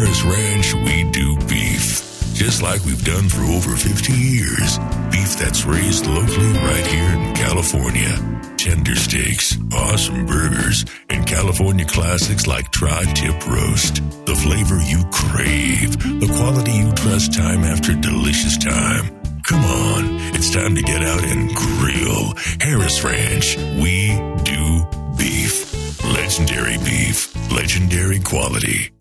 Harris Ranch, we do beef. Just like we've done for over 50 years. Beef that's raised locally right here in California. Tender steaks, awesome burgers, and California classics like tri-tip roast. The flavor you crave. The quality you trust time after delicious time. Come on, it's time to get out and grill. Harris Ranch, we do beef. Legendary beef, legendary quality.